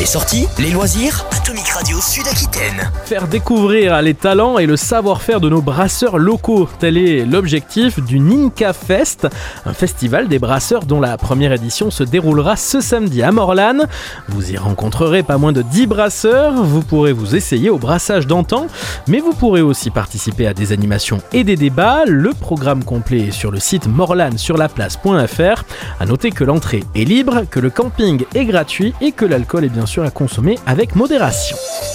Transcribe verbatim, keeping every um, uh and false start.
Les sorties, les loisirs, Atomic Radio Sud-Aquitaine. Faire découvrir les talents et le savoir-faire de nos brasseurs locaux. Tel est l'objectif du Ninka Fest, un festival des brasseurs dont la première édition se déroulera ce samedi à Morlanes. Vous y rencontrerez pas moins de dix brasseurs. Vous pourrez vous essayer au brassage d'antan, mais vous pourrez aussi participer à des animations et des débats. Le programme complet est sur le site morlanes sur la place point f r. À noter que l'entrée est libre, que le camping est gratuit et que l'alcool est bien sûr à consommer avec modération.